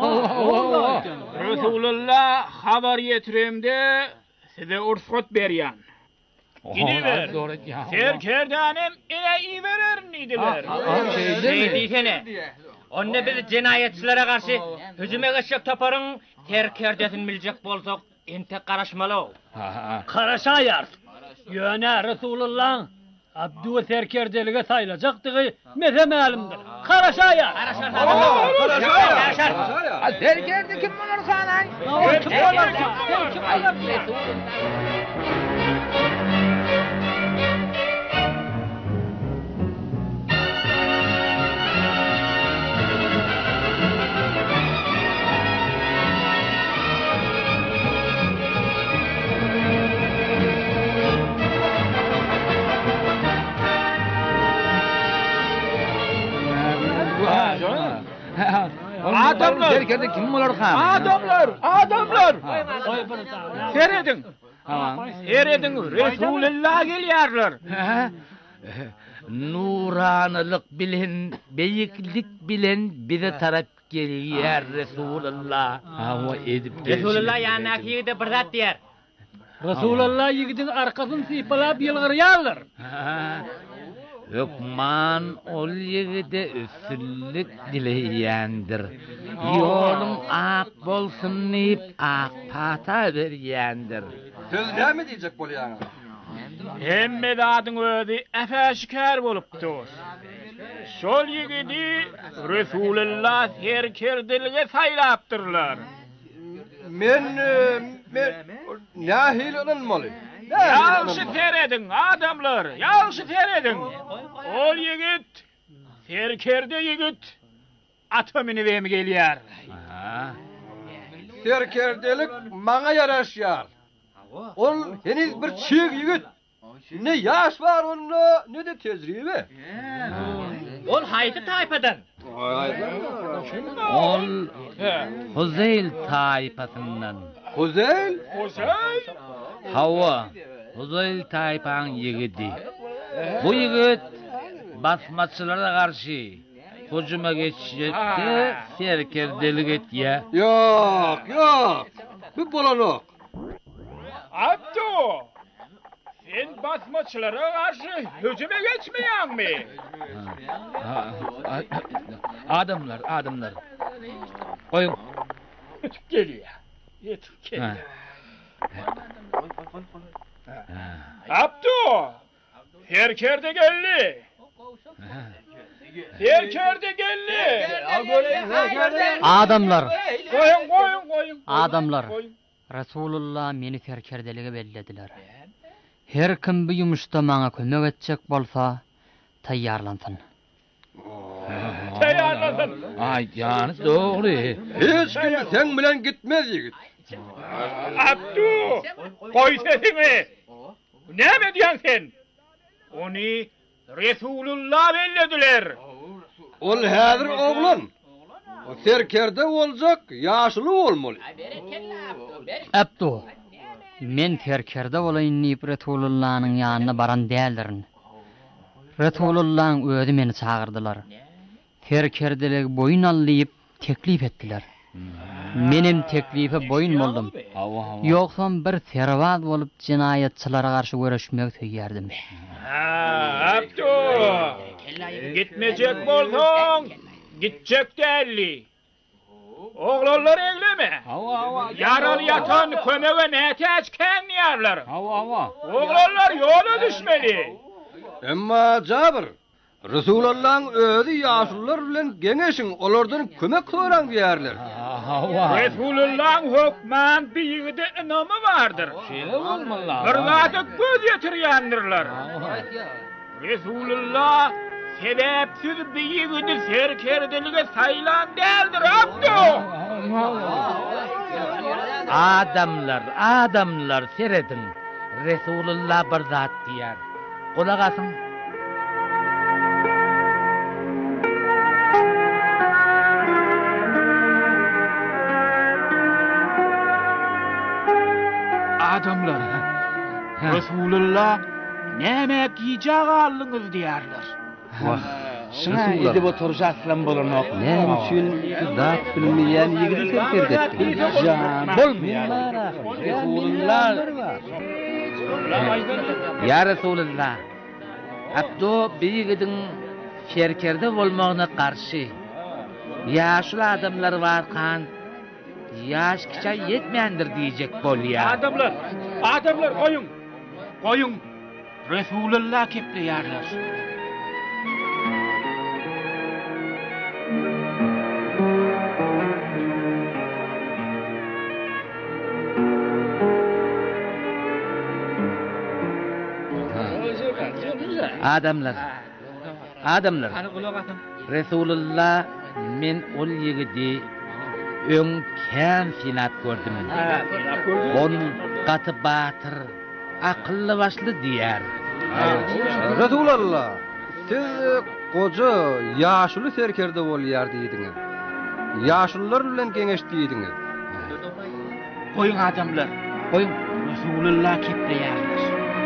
Resulullah haber yetiremde size ursat beryan. Gidiver. Serkerdanem ine iyi verer nidiler. Şey diysene. Onda biz cinayetçilere karşı hücuma geçecek toparın terkerdesin bilecek bolsak ente karaşmalı. Karaşa yar. Yöne Resulullah Abdü serkerdelige sayılacaktığı meze malumdur. Karaşa yar. Serkerde kim olur sana? Adamlar. Serkerde kim olur ha? Adamlar. Seyredin. Seyredin. Resulullah gelýärler. Nuranlyk bilen, beyiklik bilen bize tarap gelýär Resulullah. Hawa edip Resulullah ýanyňdaky ýigide bir zat diýer. Resulullah yigidin arkasını sıypalap yılgırıyarlar. Hükman ol yigide üstünlük dileýändir. Ýolun ak bolsun deyip ak pata berýändir. Söz näme diýjek bolýaňyz? Hemme zadyň özi äfäşikär bolupdyr. Şol yigidi Resulullah serkerdelige saýlapdyrlar. Men nahil olmaly. Ýalşy teredin adamlar, ýalşy teredin. Ol yigit, serkerde yigit, ata minibem gelýär. Serkerdelik maňa ýaraşýar. Ol heniz bir çyg yigit. Ne yaş var onda, ne de tezribe. Ol haýdy taýpadan. Ol Huzeyl taýpasyndan. Huzeyl? Hawa Huzeyl taýpaň yigidi. Bu yigit basmaçylara garşy hujuma geçýärdi, serkerdelik etýär. Yok. Bu bolanok. Abdu! Sen basmaçylara garşy hüjüme geçmeýänmi? Adamlar. Koyun. Yetip gelýär. Abdu! Serkerde geldi. Adamlar. Koyun. Adamlar. Resulullah meni serkerdelige bellediler. Her kim bu yumuşda maňa kömek etjek bolsa taýýarlansyn. Ay ýany dogry. Hiç kim sen bilen gitmez yigit. Abdu! Koy sesini! Näme diýän sen? Onu Resulullah bellediler. Ol häzir oglan. O serkerde boljak, ýaşly bolmaly. Abdu, men serkerde bolaýyn diýip Resulullah'nyň ýanyna baran däldirin. Resulullah'ň özi meni çağırdylar. Serkerdelik boyun allyp teklip etdiler. Menim teklife boyun boldum. Ýoksam bir serwat bolup cinayetçilere garşy görüşmek töýýärdim. Abdu! Gitmejek bolsaň, gitjek dälli. Oglanlar egleme. Yaralı yatan kömege nätäç kenýärler. Oglanlar ýola düşmeli. Emma Jabir, Resulullah'ın özi ýaşlylar bilen geňeşiň, olardan kömek soraň diýerler. Resulullah'ın hukman biýigide inamy bardyr. Bir zata göz ýetirýändirler. Resulullah sebepsiz biýigide serkerdelige saýlan däldir, Abdu. Adamlar seredin. Resulullah bir zat diýär. Kulak asın. adamlar. Resulullah näme giyjak aldyňyz diýerler. Şuna edip oturjatlan bolanok. Näme üçin zat bilmeýän ýigidi terkerdetdi? Jan bolmaýar. Resulullah. Ya Resulullah. Abdo biýigidiň şerkerde bolmagyna garşy. Ýaşly adamlar barkan yaş kiçe yetmeýändir diýjek bolýar. Adamlar goýun. Resulullah kepleýärler. Adamlar. Resulullah men ol ýigidi öň kän finat gördüm. On gaty batyr, akıllı başlı diýer. Resulullah, siz goja ýaşly serkerde bolýar diýdiňiz. Ýaşlylar bilen geňeşdiýdiňiz. Goýun adamlar, goýun. Resulullah kepleýärler.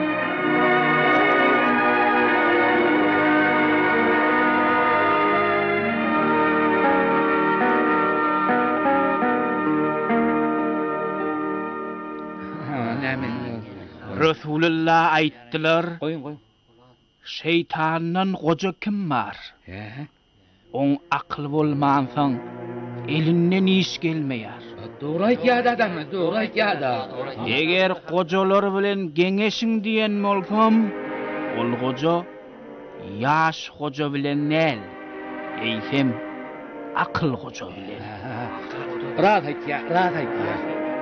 Resulullah aýtdylar. Goýun. Şeytandan goja kim bar? On akıl bolmansaň elinden iş gelmeýär. Dogry aýtýar adam, dogry aýtýar. Eger gojalar bilen geňeşiň diýen bolsam, ol goja ýaş goja bilen näl? Eýsem akıl goja bilen. Rahat aýtýar.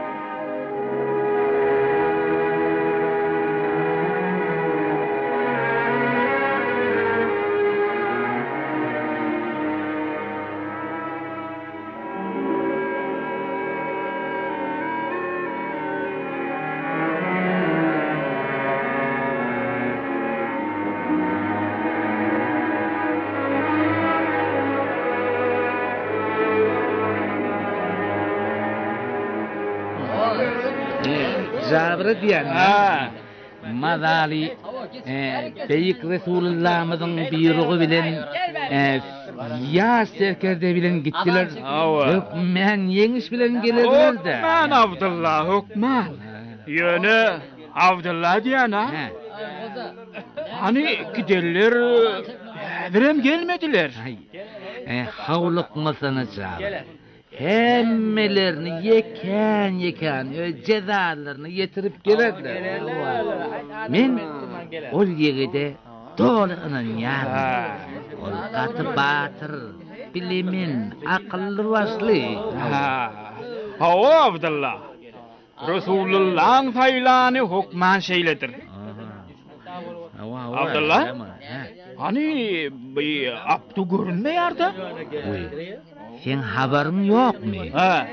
Jabry diýen. Madali beýik Resulullah'ymyzyň buyrugy bilen ýaş serkerde bilen gitdiler. Hökmen ýeňiş bilen gelirler-de. Hukman Abdullah, hukman. Ýöne Abdullah diýen ha? Hani giderler, birem gelmediler. Hawlykmasyna jab. Hemmelerini yeken cezalarını getirip gelirler. Men ol ýigide dolanyň ýaly. Ol gaty batyr, bilimin, akylly başly. Hawa Abdullah. Resulullah'ın faýlany hukman şeýledir. Abdullah? Hani Abdu görünmeýär-de? Sen haberin ýokmy?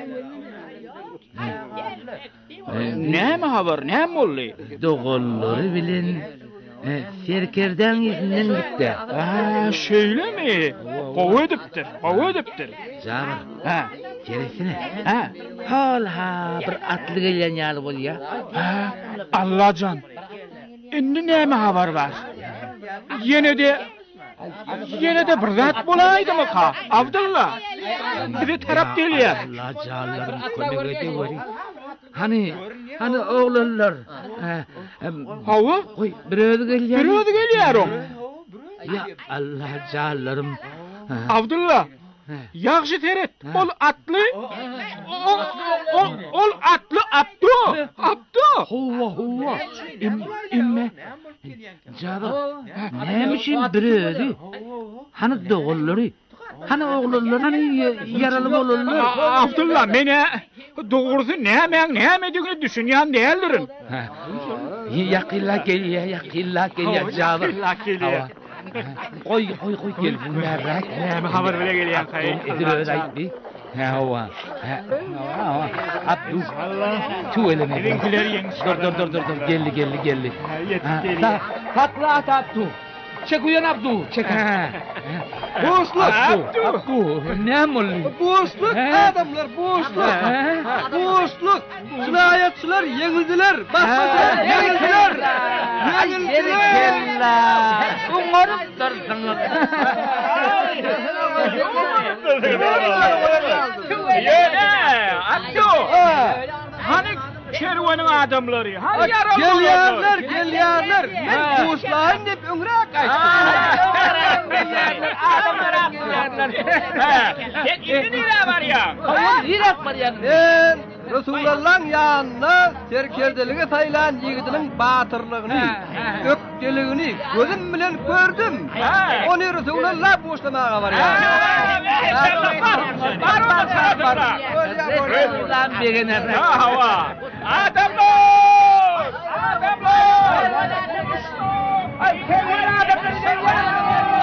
Näme haber, näme boldy? Dogollary bilen serkerden izinden gitdi. Şeýlemi? Gowy edipdir. Jabir. Geresine. Hala bir atly gelýän ýaly bolýar. Allajan. Indi näme haber bar? Yine de bir zat bolaydymy ha? Abdullah. Bir tarap gelýär. Allah jallarym kömegede bari. Hani oğlanlar. Hawa? Oy, bir özi gelýär o. Ya Allah jallarym. Abdullah. Yaxşı teret. Ol atlı. Ol atlı Abdu. Huwa. İmme. Jaba. Nämişin birözi? Hani dogollary? Hani oğlanlar hani yaralı bolanlar? Abdullah mene doğrusu näme diýeni düşünýän däldirin. Yakilla gelýär Jaba. Koy gel bu merak. Näme haber bile gelýän haýy. Edir aýtdy. Hawa. Abdu. Tu elini. Bizimkiler ýeňiş. Dur. Gelli. Sakla at Abdu. çek uyan Abdu, çek. Boşluk. Abdu, ne molli? Boşluk, adamlar boşluk. Boşluk. Cinayetçiler yenildiler. Basmadılar, yenildiler. Yenildiler. Umarım dursunuz. Yine, Abdu. Hani kervanın adamları, hani yaralılar. Gelyarlar. Ben boşlayın deyip öngüre kaçtım. Adamlar. Sen indi nire var ya? Nire var ya? Ben Resulullah'ın yanına serkerdelige sayılan yiğidinin batırlığını, öpkeliğini gözüm bilen gördüm. Onu Resulullah boşlamağa var ya. Var. Resulullah'ın begine. Hava. Adamlar! Ay, kervan adamları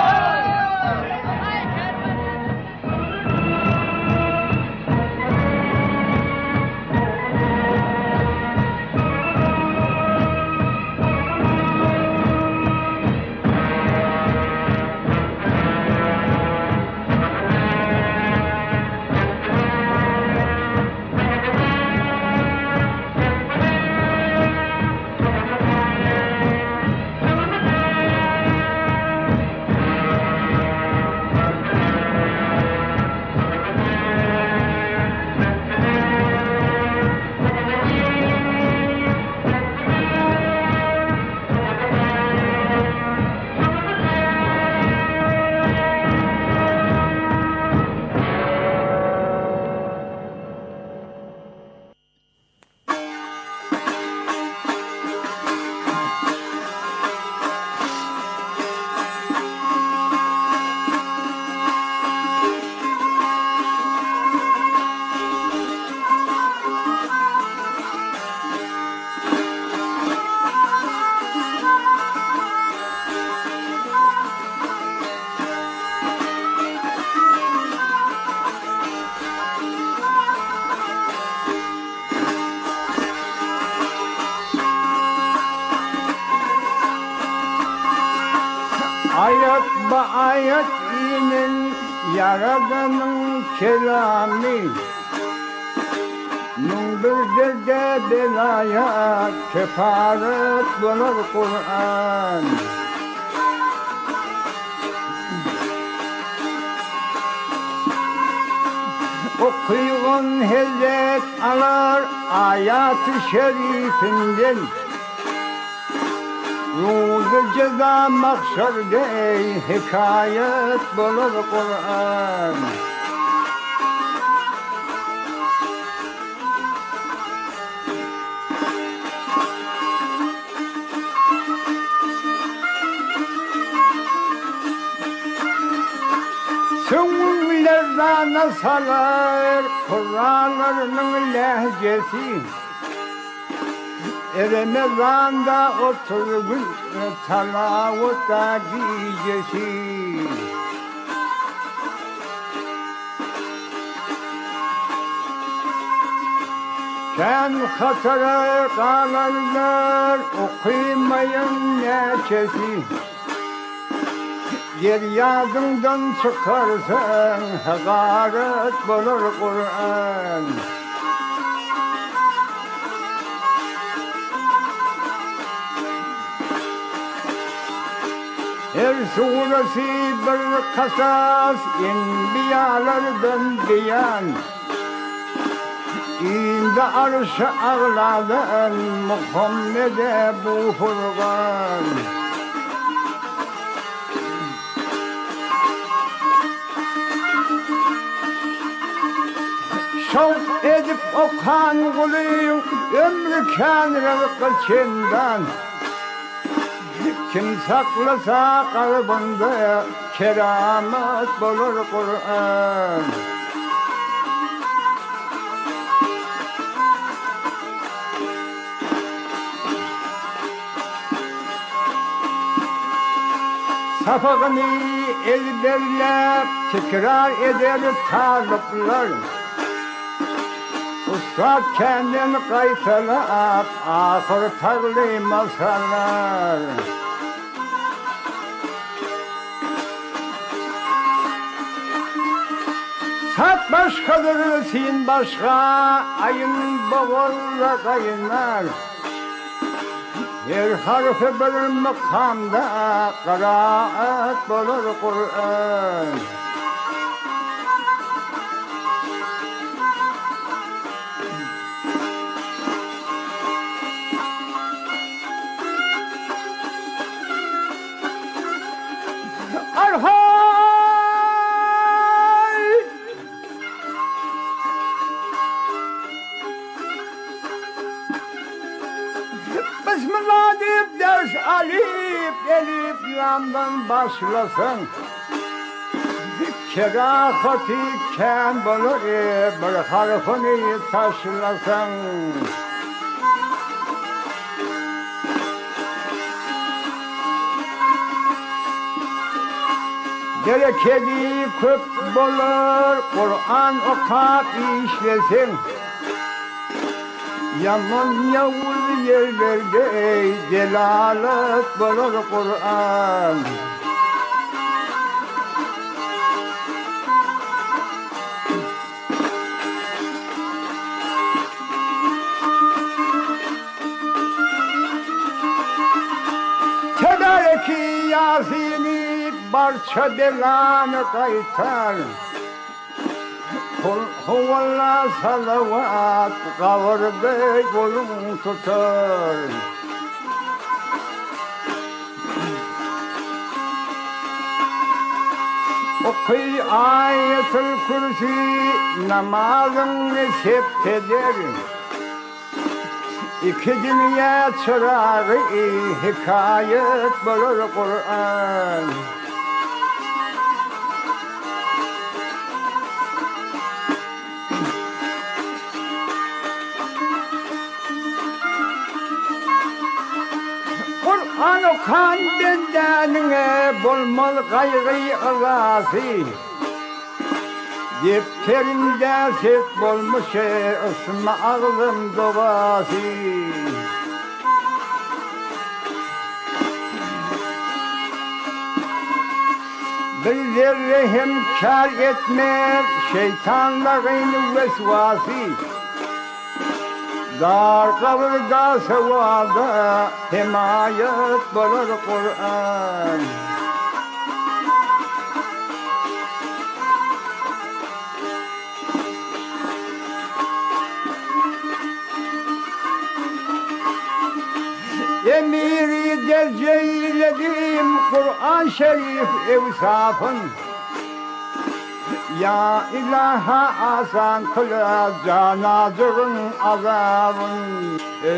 Ayet ba ayet inin Yaradanın kelami Nungdur de belaya kefaret bulur Kur'an Okuyun hezet alar ayat-ı şerifinden Ruzu ceza maksarde hikayet bulur Kur'an Süngülerden salar Kur'anlarının lehcesi Ramazan'da 30 gün talavutta gecesi Sen hatara kalanlar okumayın neçesi Deryadından çıkarsan hakaret bulur Kur'an Her suresi bir kasas enbiyalardan beyan İndi arş-ı ağladan Muhammed'e bu furgan Şavk edip okan kuluyum ömrü kânre kılçından Kim saklasa kalbinde keramet bulur Kur'an Safakını ezberlep tekrar eder talipler Ustad kendini kaysalap ahır tagli masallar Sat başkadır sin başka, ayın boğazla kaynar. Her harfi bir makamda kıraat bulur Kur'an. Bismillah deyip ders alip elif lamdan başlasın. Kerahati ken bulur bir harfini taşlasın. Gerekeli köp bulur Kur'an okap işlesin. Yaman yavuz yerlerde celalet bulur Kur'an. Tedareki Yasin'i barça belanı kaytar. Kul huvallah salavat kavurda yolun tutar. Okuy ayetul kursi namazını septeder. İki dünya çırağı hikayet bulur Kur'an. Kur'an okan bendenine bulmalı gayrı ılası. Defterimde set bulmuş ısma ağlım doğası. Bir zerre hem kar etmez şeytanların vesvası. Dar kavrda sevada himayet bulur Kur'an. Emiri derceyledim Kur'an Şerif evsafın. Ya ilaha asan kıla canazırın azabın.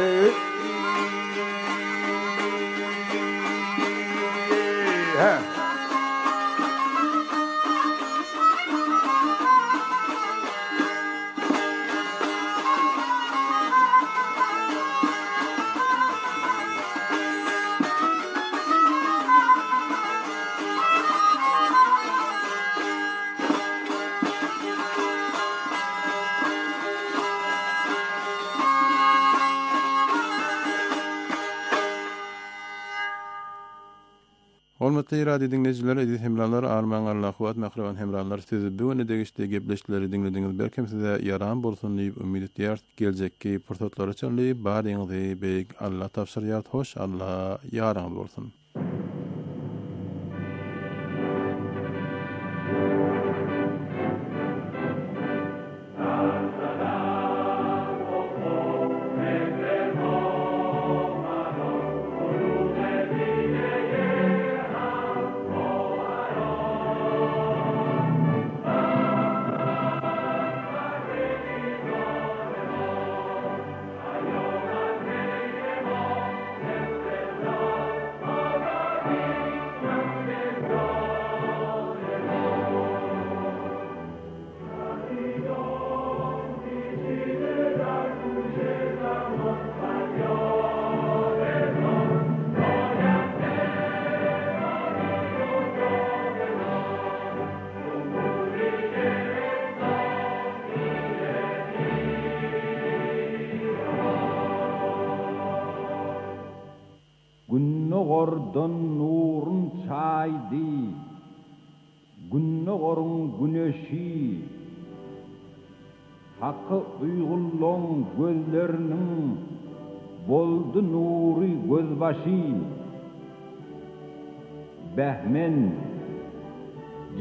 Hormatly radio dinleyijiler, edit hemralar, arman Allah kuwat makrawan hemralar sizi bu öne degişde gepleşleri dinlediňiz. Belkem size yaram bolsun diýip ümid edýär. Geljekki pursatlar üçin baryňyzy beýik Allah tapşyrýar. Hoş Allah ýaraňyz bolsun. Günnogordan nurun çaydı, günnogorun güneşi, haqqı uyg'unloq gözlerinin boldu nuri gözbaşı. Behmen